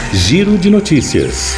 Giro de Notícias.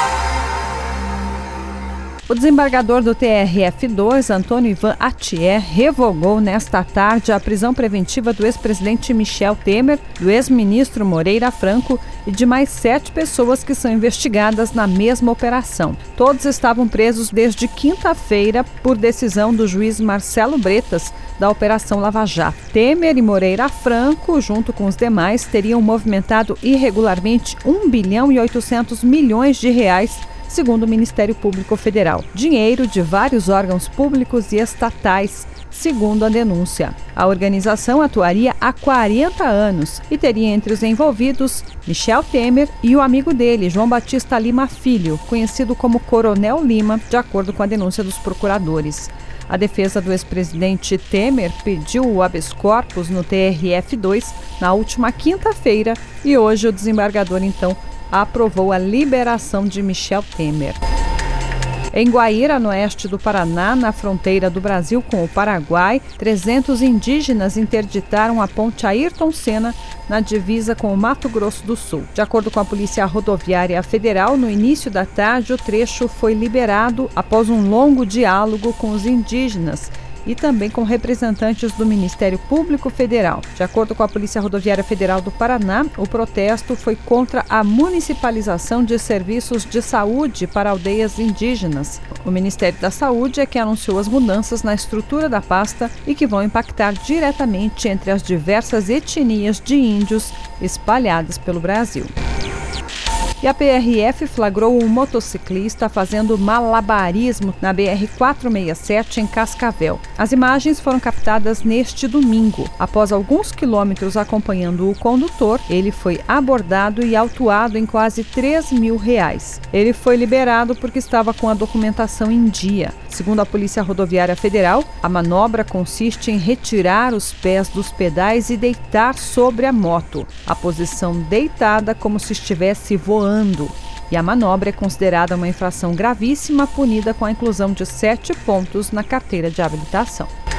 O desembargador do TRF2, Antônio Ivan Atier, revogou nesta tarde a prisão preventiva do ex-presidente Michel Temer, do ex-ministro Moreira Franco e de mais 7 pessoas que são investigadas na mesma operação. Todos estavam presos desde quinta-feira por decisão do juiz Marcelo Bretas, da Operação Lava Jato. Temer e Moreira Franco, junto com os demais, teriam movimentado irregularmente R$ 1 bilhão e 800 milhões de reais, segundo o Ministério Público Federal. Dinheiro de vários órgãos públicos e estatais, segundo a denúncia. A organização atuaria há 40 anos e teria entre os envolvidos Michel Temer e o amigo dele, João Batista Lima Filho, conhecido como Coronel Lima, de acordo com a denúncia dos procuradores. A defesa do ex-presidente Temer pediu o habeas corpus no TRF2 na última quinta-feira e hoje o desembargador, então, aprovou a liberação de Michel Temer. Em Guaíra, no oeste do Paraná, na fronteira do Brasil com o Paraguai, 300 indígenas interditaram a ponte Ayrton Senna na divisa com o Mato Grosso do Sul. De acordo com a Polícia Rodoviária Federal, no início da tarde o trecho foi liberado após um longo diálogo com os indígenas e também com representantes do Ministério Público Federal. De acordo com a Polícia Rodoviária Federal do Paraná, o protesto foi contra a municipalização de serviços de saúde para aldeias indígenas. O Ministério da Saúde é que anunciou as mudanças na estrutura da pasta e que vão impactar diretamente entre as diversas etnias de índios espalhadas pelo Brasil. E a PRF flagrou um motociclista fazendo malabarismo na BR-467 em Cascavel. As imagens foram captadas neste domingo. Após alguns quilômetros acompanhando o condutor, ele foi abordado e autuado em quase R$3 mil. Ele foi liberado porque estava com a documentação em dia. Segundo a Polícia Rodoviária Federal, a manobra consiste em retirar os pés dos pedais e deitar sobre a moto. A posição deitada como se estivesse voando. E a manobra é considerada uma infração gravíssima, punida com a inclusão de 7 pontos na carteira de habilitação.